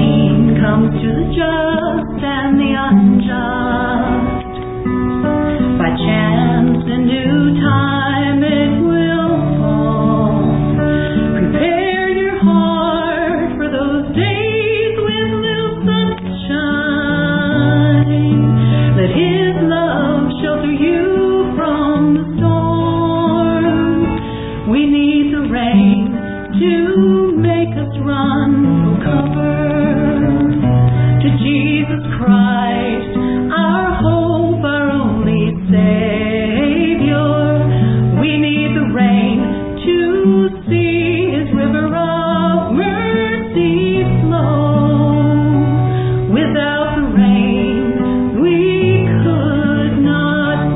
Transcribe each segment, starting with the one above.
rain comes to the just and the unjust. By chance in due time it will fall. Prepare your heart for those days with little sunshine. Let His love shelter you from the storm. We need the rain to make us run for cover to Jesus Christ, our hope, our only Savior. We need the rain to see His river of mercy flow. Without the rain, we could not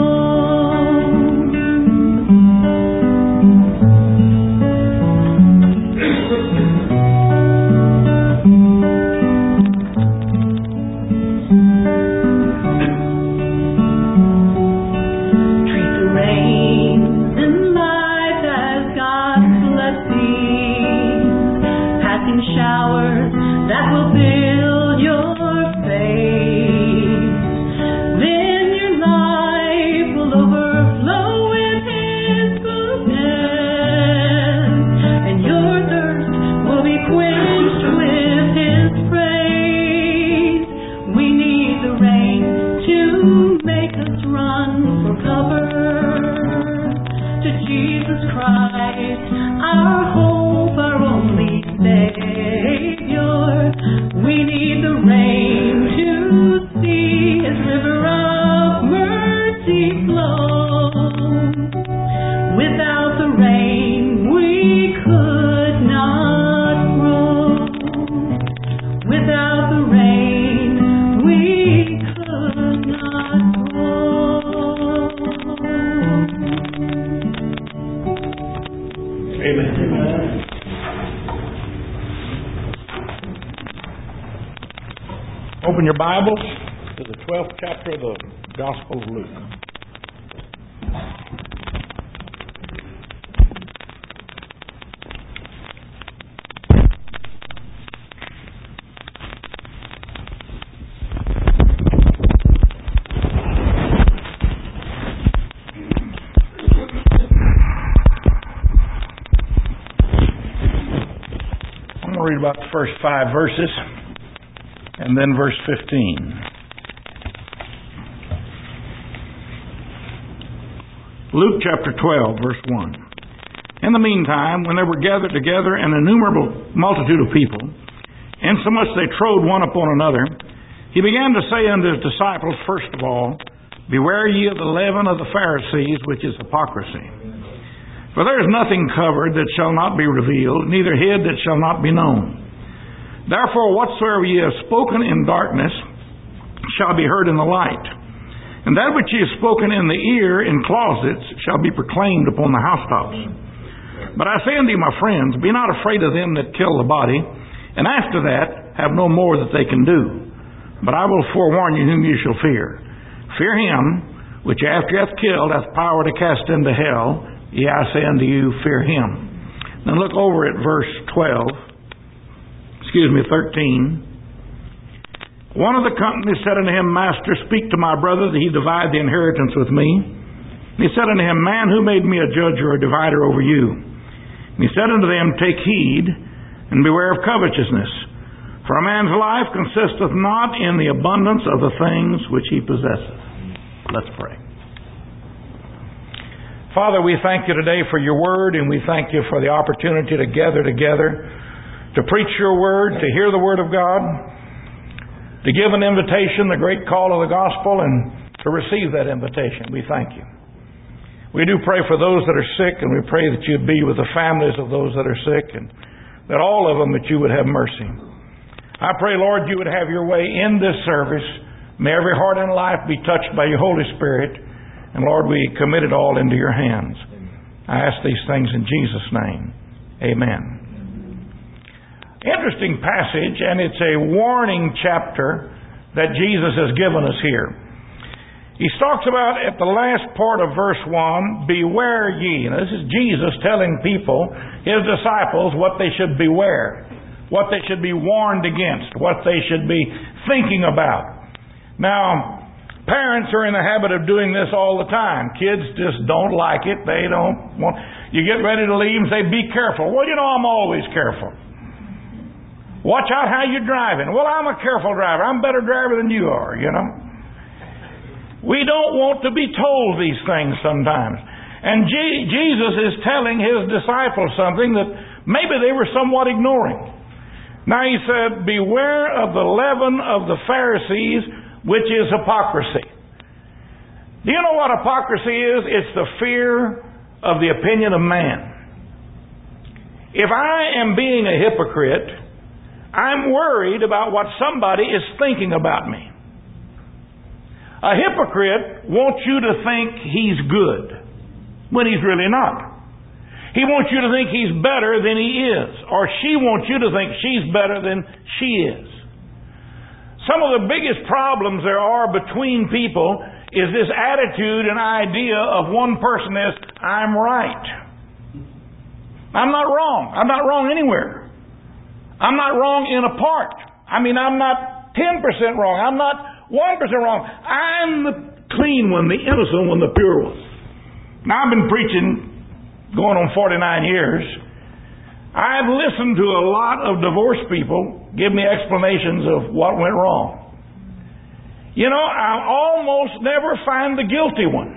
treat the rains in life as God's blessings, passing showers that will build your faith. Then your life will overflow with His goodness, and your thirst will be quenched with His praise. We need the rain to make us run for cover to Jesus Christ, our hope, our only Savior. We need the rain to see His river of mercy flow. Without the rain, we could not grow. Without the rain, we could not grow. Amen. Open your Bibles to the 12th chapter of the Gospel of Luke. I'm going to read about the first 5 verses and then verse 15. Luke chapter 12, verse 1. In the meantime, when they were gathered together an innumerable multitude of people, insomuch they trode one upon another, He began to say unto His disciples, first of all, Beware ye of the leaven of the Pharisees, which is hypocrisy. For there is nothing covered that shall not be revealed, neither hid that shall not be known. Therefore whatsoever ye have spoken in darkness shall be heard in the light. And that which ye have spoken in the ear in closets shall be proclaimed upon the housetops. But I say unto you, my friends, be not afraid of them that kill the body, and after that have no more that they can do. But I will forewarn you whom you shall fear. Fear him, which after he hath killed hath power to cast into hell. Yea, I say unto you, fear him. Now look over at verse 13. One of the company said unto him, Master, speak to my brother that he divide the inheritance with me. And he said unto him, Man, who made me a judge or a divider over you? And he said unto them, Take heed, and beware of covetousness. For a man's life consisteth not in the abundance of the things which he possesseth. Let's pray. Father, we thank you today for your word, and we thank you for the opportunity to gather together, to preach your word, to hear the word of God, to give an invitation, the great call of the gospel, and to receive that invitation. We thank you. We do pray for those that are sick, and we pray that you'd be with the families of those that are sick, and that all of them, that you would have mercy. I pray, Lord, you would have your way in this service. May every heart and life be touched by your Holy Spirit. And Lord, we commit it all into your hands. I ask these things in Jesus' name. Amen. Interesting passage, and it's a warning chapter that Jesus has given us here. He talks about at the last part of verse 1, beware ye. Now, this is Jesus telling people, his disciples, what they should beware. what they should be warned against, what they should be thinking about. Now, parents are in the habit of doing this all the time. Kids just don't like it. They don't want... You get ready to leave and say, be careful. Well, I'm always careful. Watch out how you're driving. Well, I'm a careful driver. I'm a better driver than you are, We don't want to be told these things sometimes. And Jesus is telling His disciples something that maybe they were somewhat ignoring. Now He said, beware of the leaven of the Pharisees, which is hypocrisy. Do you know what hypocrisy is? It's the fear of the opinion of man. If I am being a hypocrite, I'm worried about what somebody is thinking about me. A hypocrite wants you to think he's good when he's really not. He wants you to think he's better than he is, or she wants you to think she's better than she is. Some of the biggest problems there are between people is this attitude and idea of one person is, I'm right. I'm not wrong. I'm not wrong anywhere. I'm not wrong in a part. I'm not 10% wrong. I'm not 1% wrong. I'm the clean one, the innocent one, the pure one. Now, I've been preaching going on 49 years. I've listened to a lot of divorced people give me explanations of what went wrong. I almost never find the guilty one.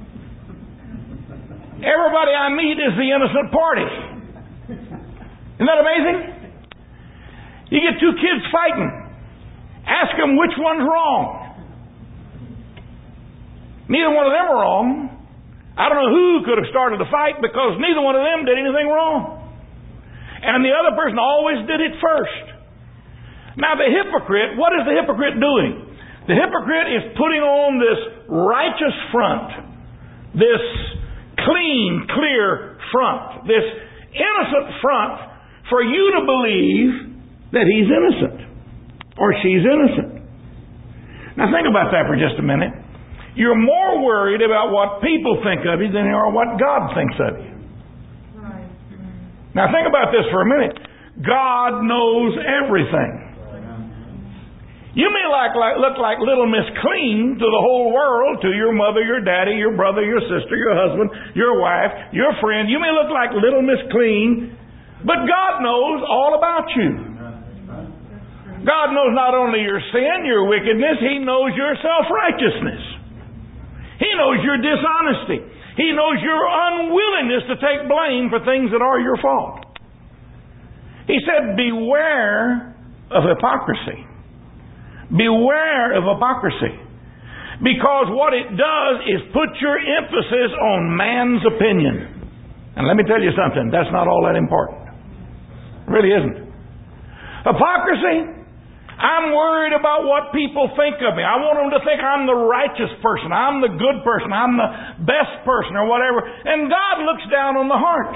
Everybody I meet is the innocent party. Isn't that amazing? You get two kids fighting. Ask them which one's wrong. Neither one of them are wrong. I don't know who could have started the fight because neither one of them did anything wrong. And the other person always did it first. Now the hypocrite, what is the hypocrite doing? The hypocrite is putting on this righteous front, this clean, clear front, this innocent front for you to believe that he's innocent or she's innocent. Now think about that for just a minute. You're more worried about what people think of you than you are what God thinks of you. Right. Now think about this for a minute. God knows everything. You may look like Little Miss Clean to the whole world, to your mother, your daddy, your brother, your sister, your husband, your wife, your friend. You may look like Little Miss Clean, but God knows all about you. God knows not only your sin, your wickedness, He knows your self-righteousness. He knows your dishonesty. He knows your unwillingness to take blame for things that are your fault. He said, beware of hypocrisy. Beware of hypocrisy. Because what it does is put your emphasis on man's opinion. And let me tell you something, that's not all that important. It really isn't. Hypocrisy, I'm worried about what people think of me. I want them to think I'm the righteous person. I'm the good person. I'm the best person or whatever. And God looks down on the heart.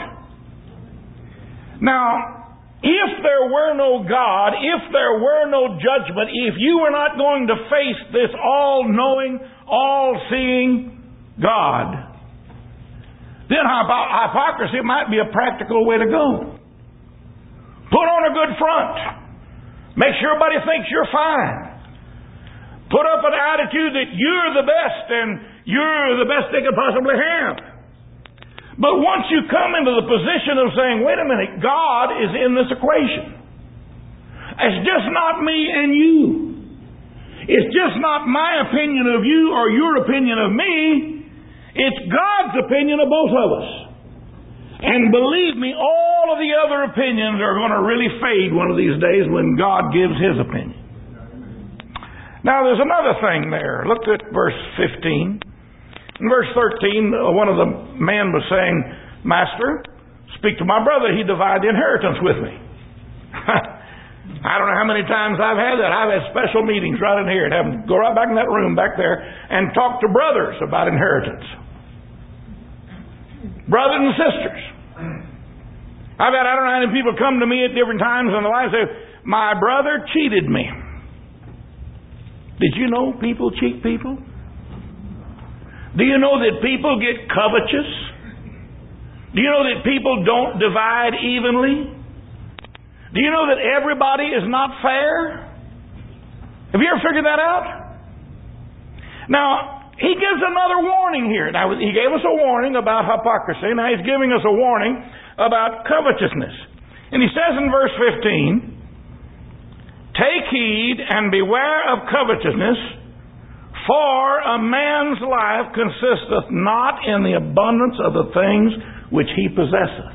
Now, if there were no God, if there were no judgment, if you were not going to face this all-knowing, all-seeing God, then hypocrisy might be a practical way to go. Put on a good front. Make sure everybody thinks you're fine. Put up an attitude that you're the best and you're the best they could possibly have. But once you come into the position of saying, wait a minute, God is in this equation. It's just not me and you. It's just not my opinion of you or your opinion of me. It's God's opinion of both of us. And believe me, all of the other opinions are going to really fade one of these days when God gives His opinion. Now there's another thing there. Look at verse 15. In verse 13, one of the men was saying, Master, speak to my brother. He divided the inheritance with me. I don't know how many times I've had that. I've had special meetings right in here and have them go right back in that room back there and talk to brothers about inheritance. Brothers and sisters. I don't know how many people come to me at different times in their life and say, my brother cheated me. Did you know people cheat people? Do you know that people get covetous? Do you know that people don't divide evenly? Do you know that everybody is not fair? Have you ever figured that out? Now, he gives another warning here. Now, he gave us a warning about hypocrisy. Now, he's giving us a warning about covetousness. And he says in verse 15, "Take heed and beware of covetousness, for a man's life consisteth not in the abundance of the things which he possesseth."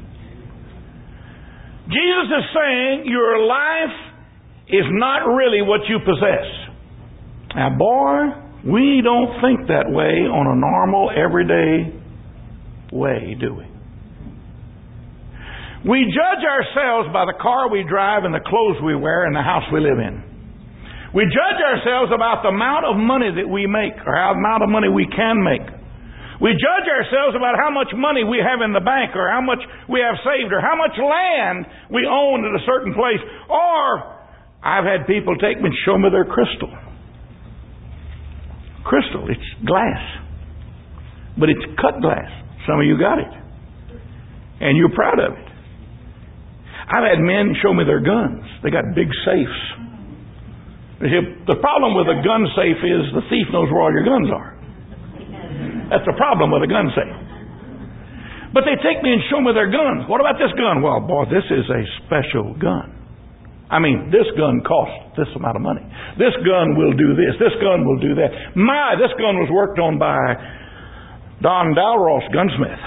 Jesus is saying your life is not really what you possess. Now, boy, we don't think that way on a normal, everyday way, do we? We judge ourselves by the car we drive and the clothes we wear and the house we live in. We judge ourselves about the amount of money that we make or how amount of money we can make. We judge ourselves about how much money we have in the bank or how much we have saved or how much land we own at a certain place. Or I've had people take me and show me their crystal. Crystal, it's glass. But it's cut glass. Some of you got it. And you're proud of it. I've had men show me their guns. They got big safes. The problem with a gun safe is the thief knows where all your guns are. That's the problem with a gun safe. But they take me and show me their guns. What about this gun? Well, boy, this is a special gun. I mean, this gun costs this amount of money. This gun will do this. This gun will do that. This gun was worked on by Don Dalros Gunsmith.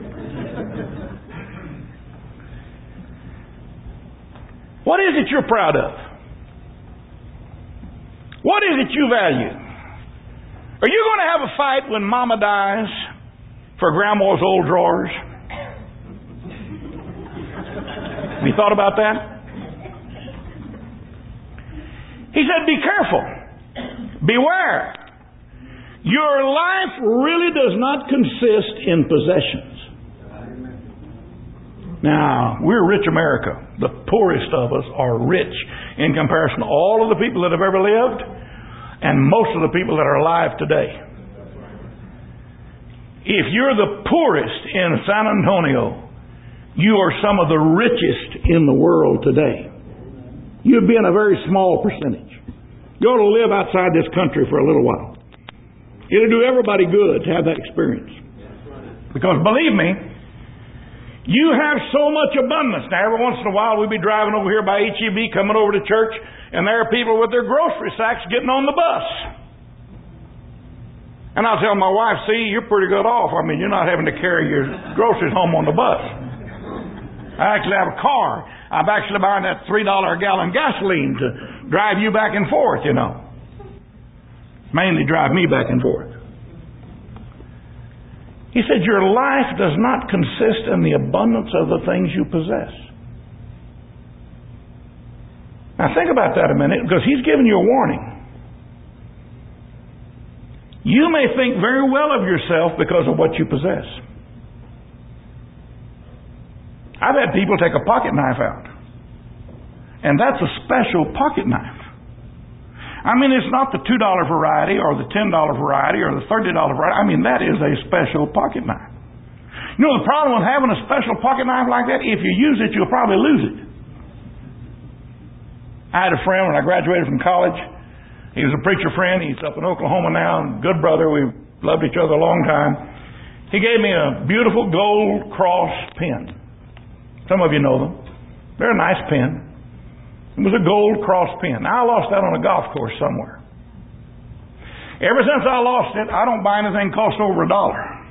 What is it you're proud of? What is it you value? Are you going to have a fight when Mama dies for Grandma's old drawers? Have you thought about that? He said, be careful. Beware. Your life really does not consist in possessions. Now, we're rich America. The poorest of us are rich in comparison to all of the people that have ever lived and most of the people that are alive today. If you're the poorest in San Antonio, you are some of the richest in the world today. You'd be in a very small percentage. You ought to live outside this country for a little while. It'll do everybody good to have that experience. Because believe me, you have so much abundance. Now, every once in a while, we'll be driving over here by HEB, coming over to church, and there are people with their grocery sacks getting on the bus. And I'll tell my wife, see, you're pretty good off. I mean, you're not having to carry your groceries home on the bus. I actually have a car. I'm actually buying that $3 a gallon gasoline to drive you back and forth, you know. Mainly drive me back and forth. He said, your life does not consist in the abundance of the things you possess. Now think about that a minute, because he's giving you a warning. You may think very well of yourself because of what you possess. I've had people take a pocket knife out. And that's a special pocket knife. I mean, it's not the $2 variety or the $10 variety or the $30 variety. I mean, that is a special pocket knife. You know the problem with having a special pocket knife like that? If you use it, you'll probably lose it. I had a friend when I graduated from college. He was a preacher friend. He's up in Oklahoma now. Good brother. We've loved each other a long time. He gave me a beautiful gold cross pen. Some of you know them. They're a nice pen. It was a gold cross pen. Now, I lost that on a golf course somewhere. Ever since I lost it, I don't buy anything cost over $1.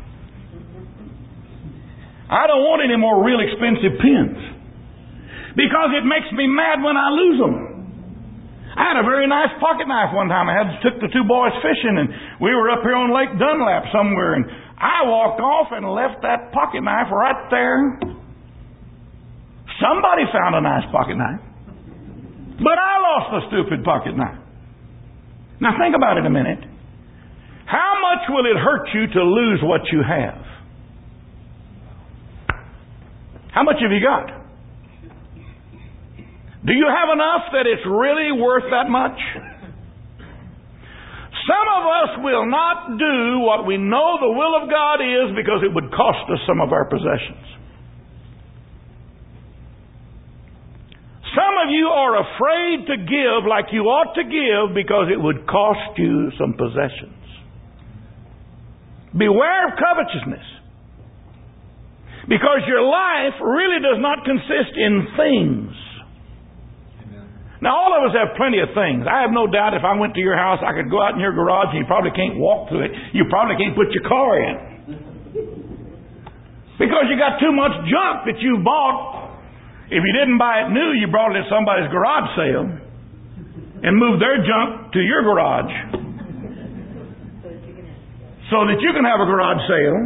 I don't want any more real expensive pens because it makes me mad when I lose them. I had a very nice pocket knife one time. I took the two boys fishing, and we were up here on Lake Dunlap somewhere, and I walked off and left that pocket knife right there. Somebody found a nice pocket knife. But I lost the stupid pocket knife. Now think about it a minute. How much will it hurt you to lose what you have? How much have you got? Do you have enough that it's really worth that much? Some of us will not do what we know the will of God is because it would cost us some of our possessions. of you are afraid to give like you ought to give because it would cost you some possessions. Beware of covetousness. Because your life really does not consist in things. Now, all of us have plenty of things. I have no doubt if I went to your house, I could go out in your garage and you probably can't walk through it. You probably can't put your car in. Because you got too much junk that you bought. If you didn't buy it new, you brought it at somebody's garage sale and moved their junk to your garage so that you can have a garage sale.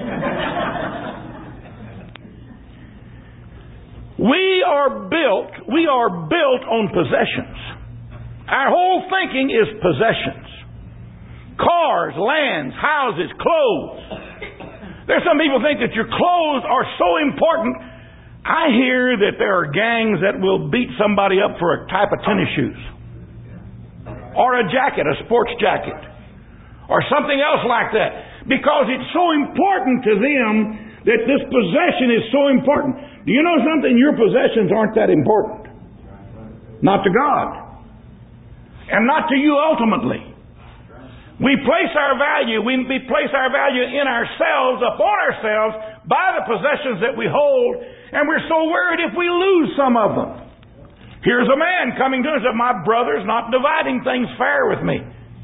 We are built on possessions. Our whole thinking is possessions. Cars, lands, houses, clothes. There's some people think that your clothes are so important. I hear that there are gangs that will beat somebody up for a type of tennis shoes. Or a jacket, a sports jacket. Or something else like that. Because it's so important to them that this possession is so important. Do you know something? Your possessions aren't that important. Not to God. And not to you ultimately. We place our value in ourselves, upon ourselves, by the possessions that we hold, and we're so worried if we lose some of them. Here's a man coming to us and said, my brother's not dividing things fair with me.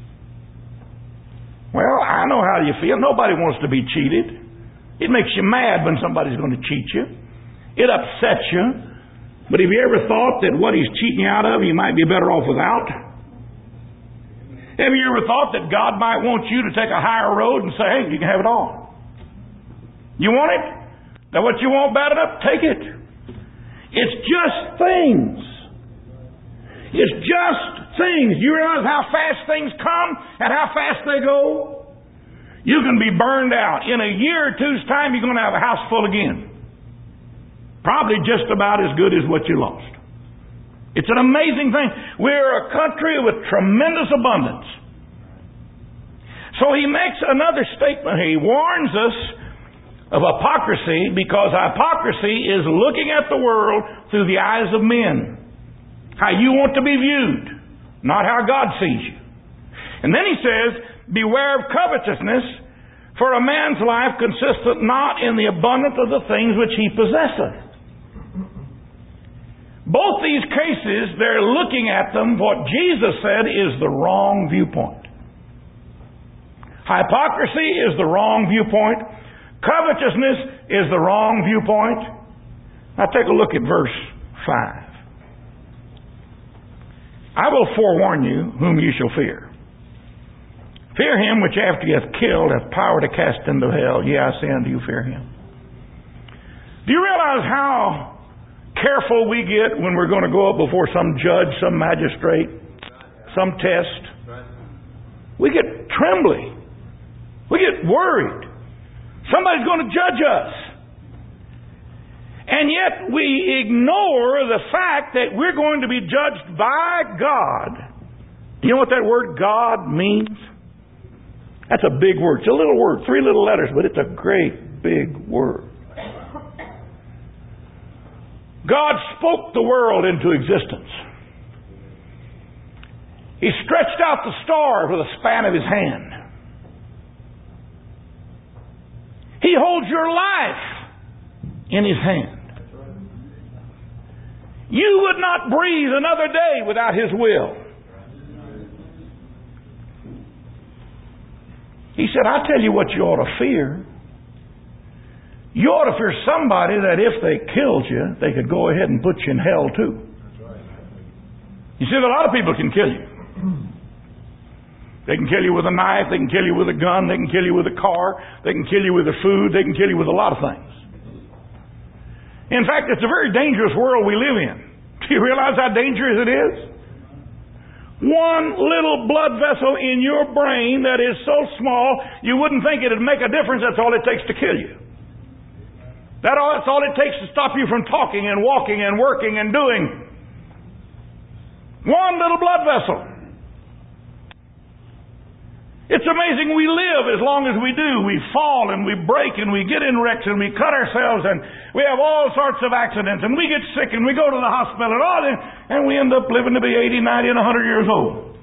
Well, I know how you feel. Nobody wants to be cheated. It makes you mad when somebody's going to cheat you. It upsets you. But have you ever thought that what he's cheating you out of, you might be better off without? Have you ever thought that God might want you to take a higher road and say, hey, you can have it all? You want it? Now what you want bad enough, take it. It's just things. It's just things. You realize how fast things come and how fast they go? You can be burned out. In a year or two's time, you're going to have a house full again. Probably just about as good as what you lost. It's an amazing thing. We're a country with tremendous abundance. So he makes another statement. He warns us of hypocrisy because hypocrisy is looking at the world through the eyes of men. How you want to be viewed, not how God sees you. And then he says, beware of covetousness, for a man's life consisteth not in the abundance of the things which he possesseth. Both these cases, they're looking at them, what Jesus said is the wrong viewpoint. Hypocrisy is the wrong viewpoint. Covetousness is the wrong viewpoint. Now take a look at verse 5. I will forewarn you whom you shall fear. Fear him which after he hath killed hath power to cast into hell. Yea, I say unto you, fear him. Do you realize how careful we get when we're going to go up before some judge, some magistrate, some test? We get trembly. We get worried. Somebody's going to judge us. And yet we ignore the fact that we're going to be judged by God. Do you know what that word God means? That's a big word. It's a little word, 3 little letters, but it's a great big word. God spoke the world into existence. He stretched out the stars with a span of His hand. He holds your life in His hand. You would not breathe another day without His will. He said, I tell you what you ought to fear. You ought to fear somebody that if they killed you, they could go ahead and put you in hell too. You see, a lot of people can kill you. They can kill you with a knife, they can kill you with a gun, they can kill you with a car, they can kill you with a food, they can kill you with a lot of things. In fact, it's a very dangerous world we live in. Do you realize how dangerous it is? One little blood vessel in your brain that is so small you wouldn't think it'd make a difference. That's all it takes to kill you. That's all it takes to stop you from talking and walking and working and doing. One little blood vessel. It's amazing we live as long as we do. We fall and we break and we get in wrecks and we cut ourselves and we have all sorts of accidents and we get sick and we go to the hospital and all this. and we end up living to be 80, 90, and 100 years old.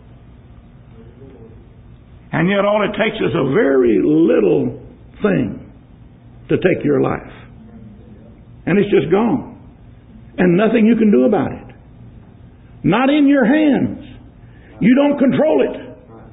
And yet all it takes is a very little thing to take your life. And it's just gone. And nothing you can do about it. Not in your hands. You don't control it.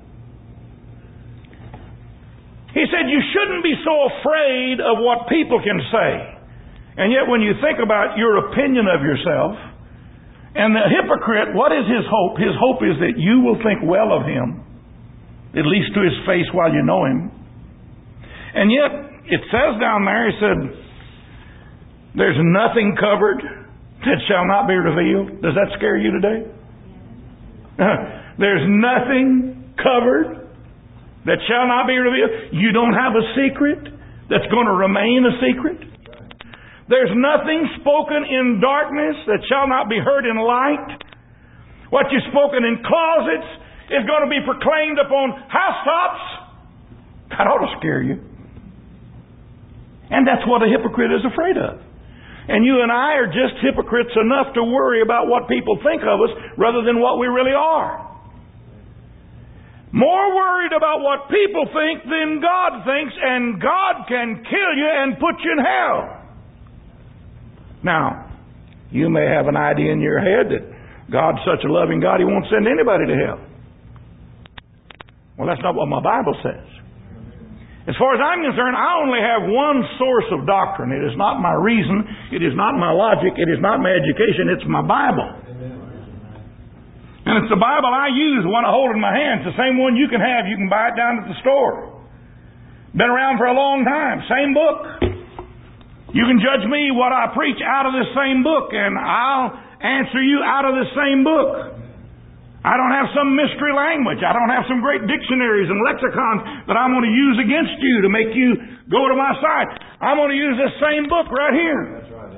He said you shouldn't be so afraid of what people can say. And yet when you think about your opinion of yourself, and the hypocrite, what is his hope? His hope is that you will think well of him, at least to his face while you know him. And yet, it says down there, he said, there's nothing covered that shall not be revealed. Does that scare you today? There's nothing covered that shall not be revealed. You don't have a secret that's going to remain a secret. There's nothing spoken in darkness that shall not be heard in light. What you've spoken in closets is going to be proclaimed upon housetops. That ought to scare you. And that's what a hypocrite is afraid of. And you and I are just hypocrites enough to worry about what people think of us rather than what we really are. More worried about what people think than God thinks, and God can kill you and put you in hell. Now, you may have an idea in your head that God's such a loving God, He won't send anybody to hell. Well, that's not what my Bible says. As far as I'm concerned, I only have one source of doctrine. It is not my reason. It is not my logic. It is not my education. It's my Bible. And it's the Bible I use, the one I hold in my hand. It's the same one you can have. You can buy it down at the store. Been around for a long time. Same book. You can judge me what I preach out of this same book, and I'll answer you out of this same book. I don't have some mystery language. I don't have some great dictionaries and lexicons that I'm going to use against you to make you go to my side. I'm going to use this same book right here. That's right.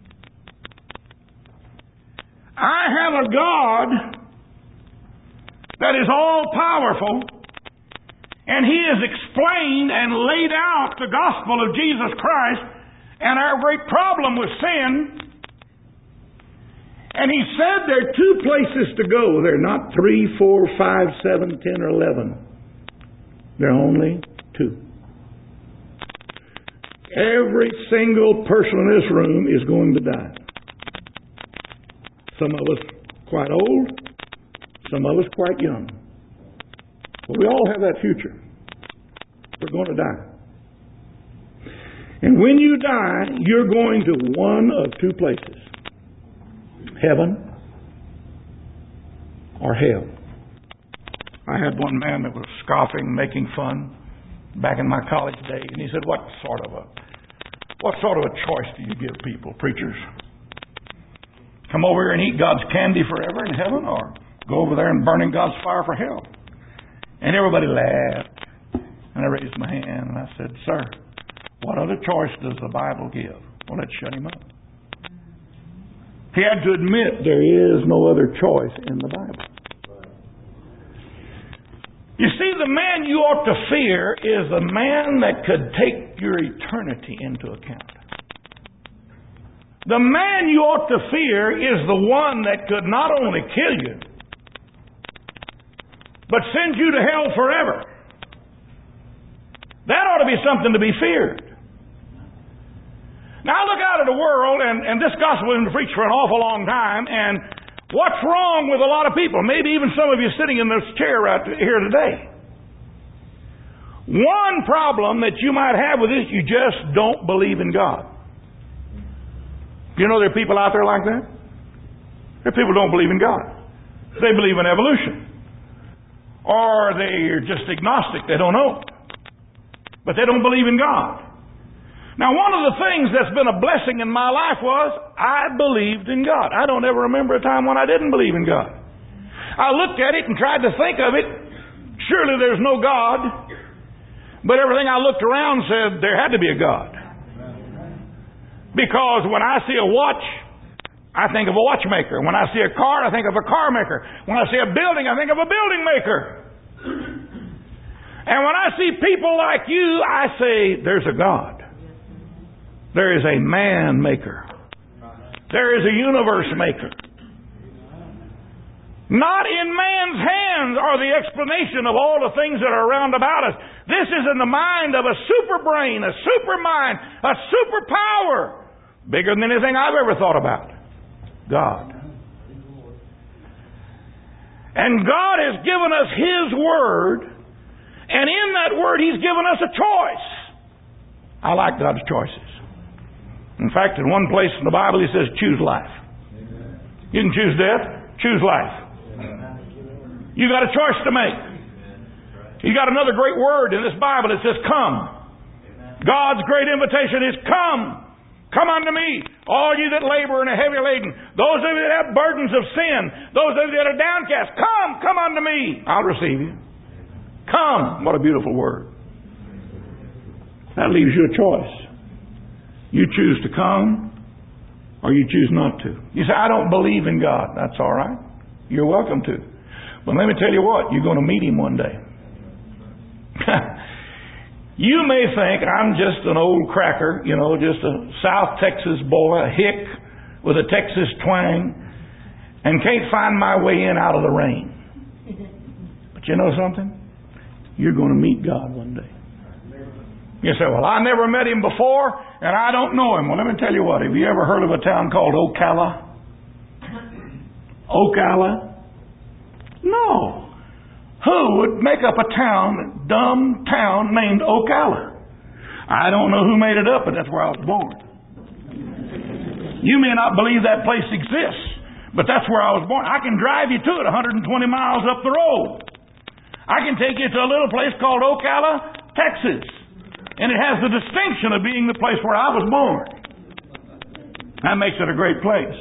I have a God that is all powerful, and He has explained and laid out the gospel of Jesus Christ and our great problem with sin. And He said there are two places to go. They're not 3, 4, 5, 7, 10, or 11. There are only two. Every single person in this room is going to die. Some of us quite old, some of us quite young. But we all have that future. We're going to die. And when you die, you're going to one of two places. Heaven or hell. I had one man that was scoffing, making fun back in my college days, and he said, what sort of a choice do you give people, preachers? Come over here and eat God's candy forever in heaven, or go over there and burn in God's fire for hell? And everybody laughed. And I raised my hand and I said, sir, what other choice does the Bible give? Well, let's shut him up. He had to admit there is no other choice in the Bible. You see, the man you ought to fear is the man that could take your eternity into account. The man you ought to fear is the one that could not only kill you, but send you to hell forever. That ought to be something to be feared. Now, I look out at the world, and this gospel has been preached for an awful long time, and what's wrong with a lot of people? Maybe even some of you sitting in this chair right here today. One problem that you might have with this, you just don't believe in God. You know there are people out there like that? There are people who don't believe in God. They believe in evolution. Or they're just agnostic. They don't know. But they don't believe in God. Now, one of the things that's been a blessing in my life was I believed in God. I don't ever remember a time when I didn't believe in God. I looked at it and tried to think of it. Surely there's no God. But everything I looked around said there had to be a God. Because when I see a watch, I think of a watchmaker. When I see a car, I think of a car maker. When I see a building, I think of a building maker. And when I see people like you, I say, there's a God. There is a man maker. There is a universe maker. Not in man's hands are the explanation of all the things that are around about us. This is in the mind of a super brain, a super mind, a superpower, bigger than anything I've ever thought about. God. And God has given us His Word, and in that Word He's given us a choice. I like God's choices. In fact, in one place in the Bible He says, choose life. You can choose death, choose life. You got a choice to make. You got another great word in this Bible. It says, come. God's great invitation is come. Come unto me, all you that labor and are heavy laden. Those of you that have burdens of sin. Those of you that are downcast. Come unto me. I'll receive you. Come. What a beautiful word. That leaves you a choice. You choose to come or you choose not to. You say, I don't believe in God. That's all right. You're welcome to. But let me tell you what, you're going to meet Him one day. You may think I'm just an old cracker, just a South Texas boy, a hick with a Texas twang, and can't find my way in out of the rain. But you know something? You're going to meet God one day. You say, well, I never met Him before, and I don't know Him. Well, let me tell you what. Have you ever heard of a town called Ocala? Ocala? No. Who would make up a dumb town named Ocala? I don't know who made it up, but that's where I was born. You may not believe that place exists, but that's where I was born. I can drive you to it 120 miles up the road. I can take you to a little place called Ocala, Texas. And it has the distinction of being the place where I was born. That makes it a great place.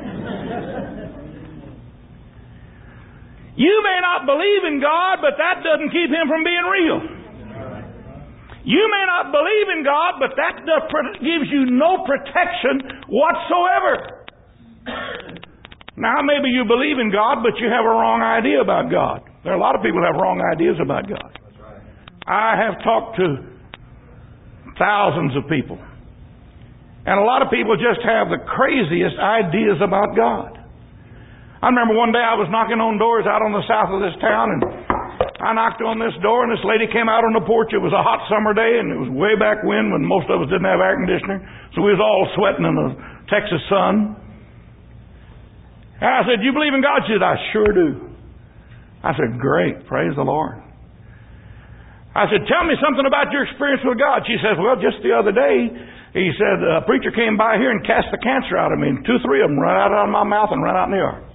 You may not believe in God, but that doesn't keep Him from being real. You may not believe in God, but that gives you no protection whatsoever. Now, maybe you believe in God, but you have a wrong idea about God. There are a lot of people who have wrong ideas about God. I have talked to thousands of people. And a lot of people just have the craziest ideas about God. I remember one day I was knocking on doors out on the south of this town, and I knocked on this door, and this lady came out on the porch. It was a hot summer day, and it was way back when most of us didn't have air conditioner, so we was all sweating in the Texas sun. And I said, "Do you believe in God?" She said, "I sure do." I said, "Great, praise the Lord." I said, "Tell me something about your experience with God." She says, "Well, just the other day, he said, a preacher came by here and cast the cancer out of me, and 2 or 3 of them ran out of my mouth and ran out in the yard."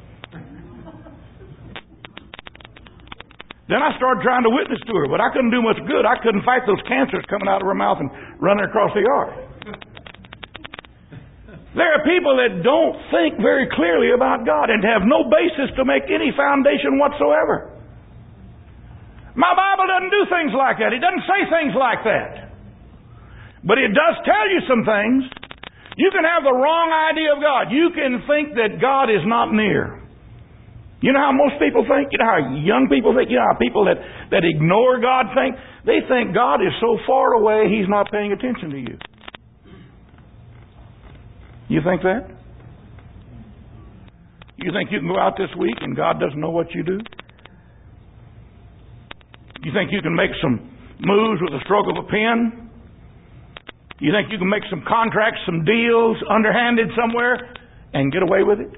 Then I started trying to witness to her, but I couldn't do much good. I couldn't fight those cancers coming out of her mouth and running across the yard. There are people that don't think very clearly about God and have no basis to make any foundation whatsoever. My Bible doesn't do things like that. It doesn't say things like that. But it does tell you some things. You can have the wrong idea of God. You can think that God is not near. You know how most people think? You know how young people think? You know how people that ignore God think? They think God is so far away He's not paying attention to you. You think that? You think you can go out this week and God doesn't know what you do? You think you can make some moves with a stroke of a pen? You think you can make some contracts, some deals, underhanded somewhere, and get away with it?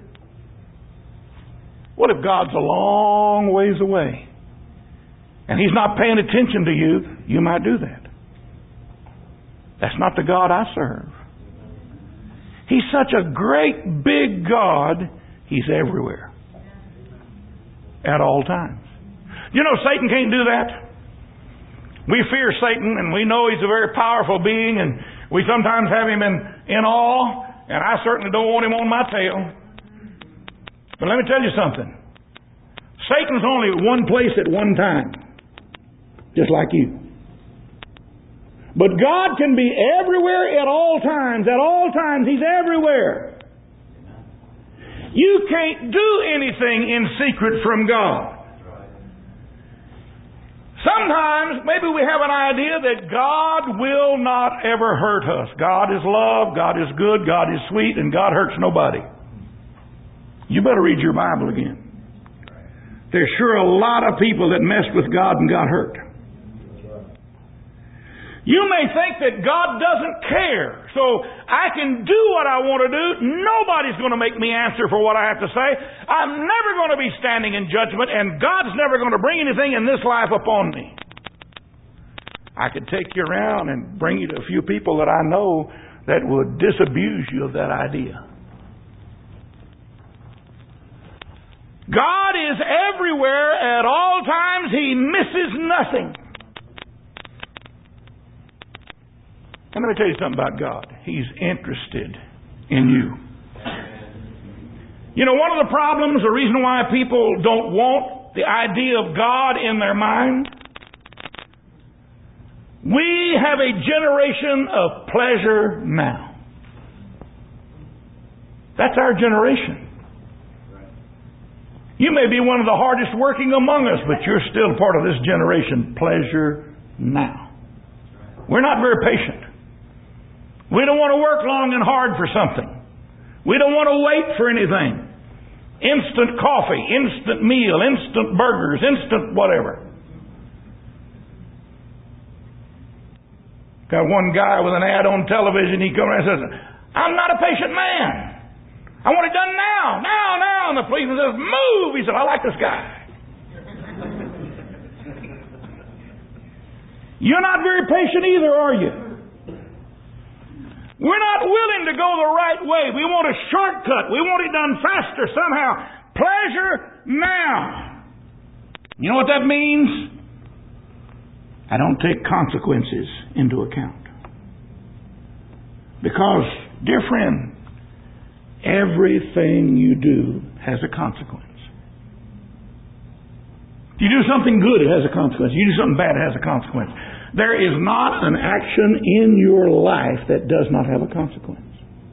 What if God's a long ways away and He's not paying attention to you? You might do that. That's not the God I serve. He's such a great big God, He's everywhere. At all times. You know Satan can't do that. We fear Satan and we know he's a very powerful being, and we sometimes have him in awe, and I certainly don't want him on my tail. But let me tell you something. Satan's only one place at one time. Just like you. But God can be everywhere at all times. At all times, He's everywhere. You can't do anything in secret from God. Sometimes, maybe we have an idea that God will not ever hurt us. God is love, God is good, God is sweet, and God hurts nobody. You better read your Bible again. there's sure a lot of people that messed with God and got hurt. You may think that God doesn't care, so I can do what I want to do. Nobody's going to make me answer for what I have to say. I'm never going to be standing in judgment, and God's never going to bring anything in this life upon me. I could take you around and bring you to a few people that I know that would disabuse you of that idea. God is everywhere at all times. He misses nothing. And let me tell you something about God. He's interested in you. You know, one of the problems, the reason why people don't want the idea of God in their mind, we have a generation of pleasure now. That's our generation. You may be one of the hardest working among us, but you're still part of this generation. Pleasure now. We're not very patient. We don't want to work long and hard for something. We don't want to wait for anything. Instant coffee, instant meal, instant burgers, instant whatever. Got one guy with an ad on television. He comes around and says, "I'm not a patient man. I want it done now, now, now." And the policeman says, "Move." He said, "I like this guy." You're not very patient either, are you? We're not willing to go the right way. We want a shortcut. We want it done faster somehow. Pleasure now. You know what that means? I don't take consequences into account. Because, dear friend, everything you do has a consequence. If you do something good, it has a consequence. If you do something bad, it has a consequence. There is not an action in your life that does not have a consequence.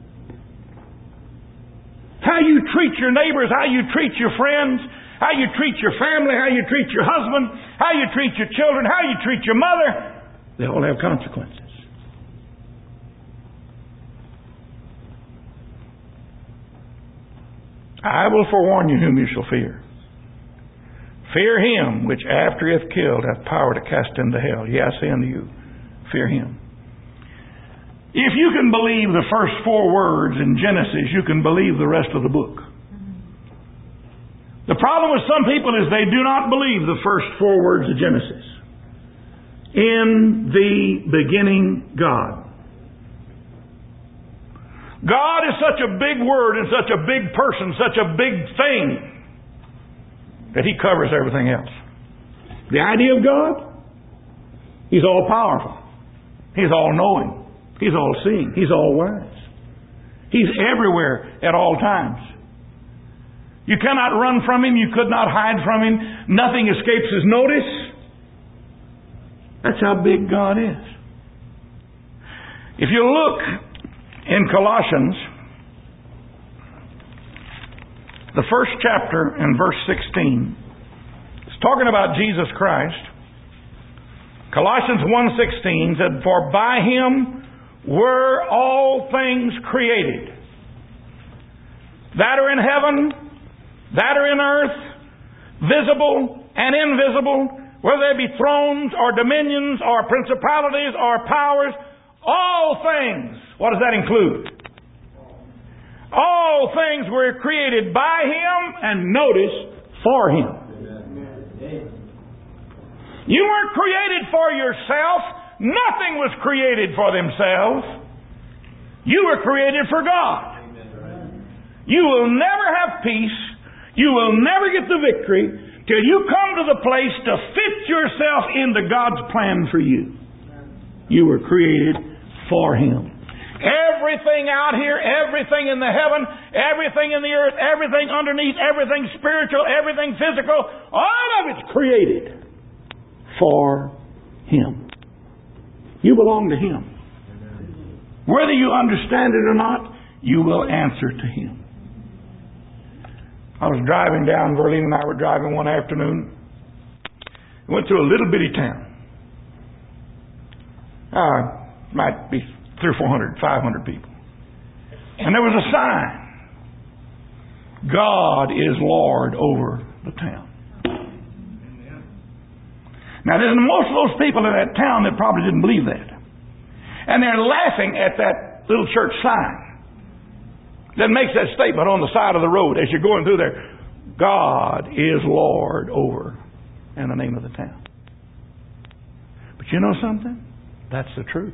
How you treat your neighbors, how you treat your friends, how you treat your family, how you treat your husband, how you treat your children, how you treat your mother, they all have consequences. I will forewarn you whom you shall fear. Fear him which after he hath killed hath power to cast into hell. Yea, I say unto you, fear him. If you can believe the first 4 words in Genesis, you can believe the rest of the book. The problem with some people is they do not believe the first 4 words of Genesis. In the beginning, God. God is such a big word and such a big person, such a big thing, that He covers everything else. The idea of God? He's all powerful. He's all knowing. He's all seeing. He's all wise. He's everywhere at all times. You cannot run from Him. You could not hide from Him. Nothing escapes His notice. That's how big God is. If you look in Colossians, the first chapter and verse 16, it's talking about Jesus Christ. Colossians 1:16 said, "For by Him were all things created, that are in heaven, that are in earth, visible and invisible, whether they be thrones or dominions or principalities or powers, all things." What does that include? All things were created by Him, and notice, for Him. You weren't created for yourself. Nothing was created for themselves. You were created for God. You will never have peace. You will never get the victory till you come to the place to fit yourself into God's plan for you. You were created for Him. Everything out here, everything in the heaven, everything in the earth, everything underneath, everything spiritual, everything physical, all of it's created for Him. You belong to Him. Whether you understand it or not, you will answer to Him. I was driving down, Verlene and I were driving one afternoon. We went through a little bitty town. Might be 300 or 400, 500 people. And there was a sign. God is Lord over the town. Now, there's most of those people in that town that probably didn't believe that. And they're laughing at that little church sign that makes that statement on the side of the road as you're going through there. God is Lord over, and the name of the town. But you know something? That's the truth.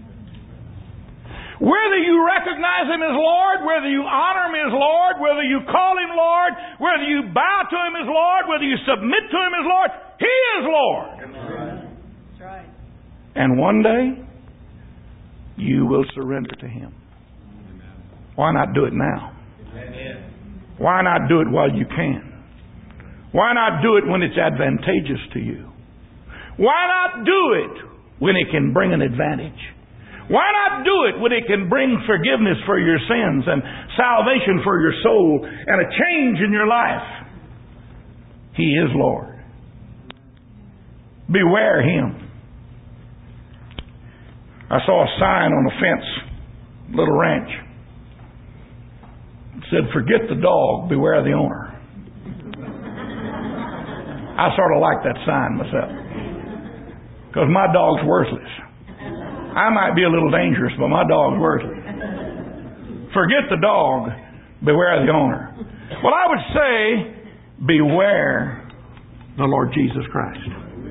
Whether you recognize Him as Lord, whether you honor Him as Lord, whether you call Him Lord, whether you bow to Him as Lord, whether you submit to Him as Lord, He is Lord. That's right. And one day, you will surrender to Him. Why not do it now? Why not do it while you can? Why not do it when it's advantageous to you? Why not do it when it can bring an advantage? Why not do it when it can bring forgiveness for your sins and salvation for your soul and a change in your life? He is Lord. Beware Him. I saw a sign on a fence, little ranch. It said, "Forget the dog, beware the owner." I sort of like that sign myself, because my dog's worthless. I might be a little dangerous, but my dog's worthless. Forget the dog, beware the owner. Well, I would say, beware the Lord Jesus Christ.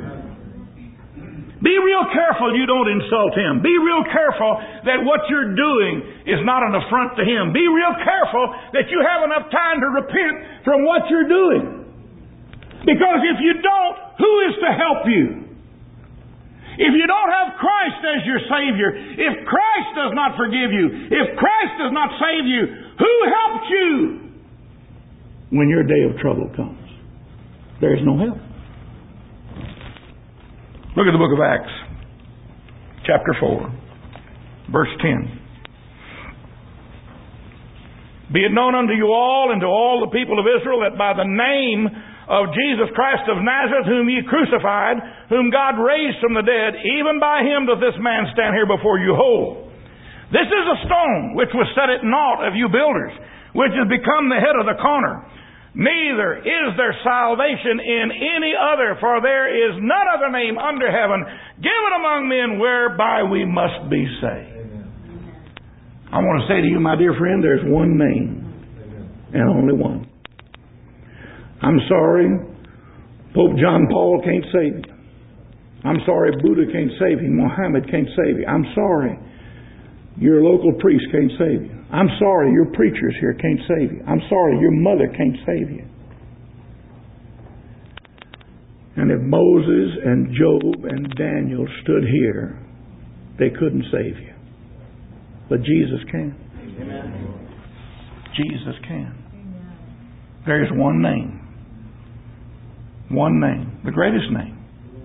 Be real careful you don't insult Him. Be real careful that what you're doing is not an affront to Him. Be real careful that you have enough time to repent from what you're doing. Because if you don't, who is to help you? If you don't have Christ as your Savior, if Christ does not forgive you, if Christ does not save you, who helps you when your day of trouble comes? There is no help. Look at the book of Acts, chapter 4, verse 10. "Be it known unto you all and to all the people of Israel that by the name of Jesus Christ of Nazareth, whom ye crucified, whom God raised from the dead, even by Him doth this man stand here before you whole. This is a stone which was set at naught of you builders, which has become the head of the corner. Neither is there salvation in any other, for there is none other name under heaven given among men whereby we must be saved." I want to say to you, my dear friend, there's one name and only one. I'm sorry, Pope John Paul can't save you. I'm sorry, Buddha can't save you. Muhammad can't save you. I'm sorry, your local priest can't save you. I'm sorry, your preachers here can't save you. I'm sorry, your mother can't save you. And if Moses and Job and Daniel stood here, they couldn't save you. But Jesus can. Amen. Jesus can. There is one name. One name. The greatest name.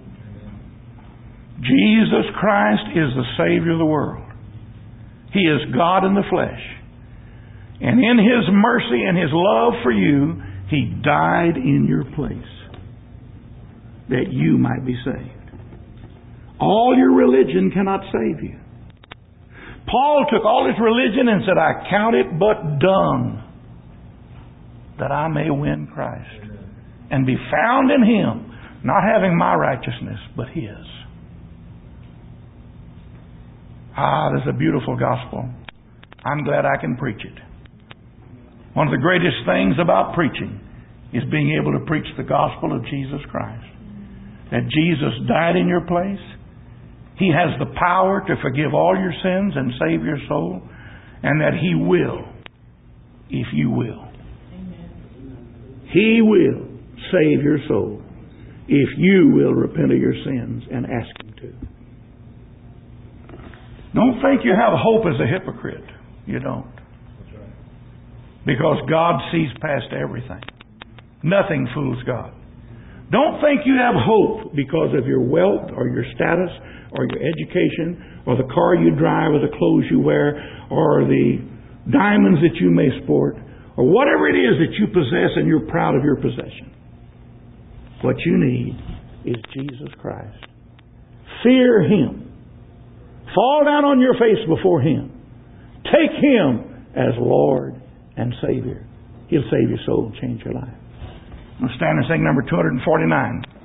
Jesus Christ is the Savior of the world. He is God in the flesh. And in His mercy and His love for you, He died in your place that you might be saved. All your religion cannot save you. Paul took all his religion and said, "I count it but dung that I may win Christ and be found in Him, not having my righteousness, but His." This is a beautiful gospel. I'm glad I can preach it. One of the greatest things about preaching is being able to preach the gospel of Jesus Christ. That Jesus died in your place. He has the power to forgive all your sins and save your soul. And that He will, if you will. He will save your soul if you will repent of your sins and ask Him to. Don't think you have hope as a hypocrite. You don't. Because God sees past everything. Nothing fools God. Don't think you have hope because of your wealth or your status or your education or the car you drive or the clothes you wear or the diamonds that you may sport or whatever it is that you possess and you're proud of your possession. What you need is Jesus Christ. Fear Him. Fall down on your face before Him. Take Him as Lord and Savior. He'll save your soul, change your life. We'll stand and sing number 249.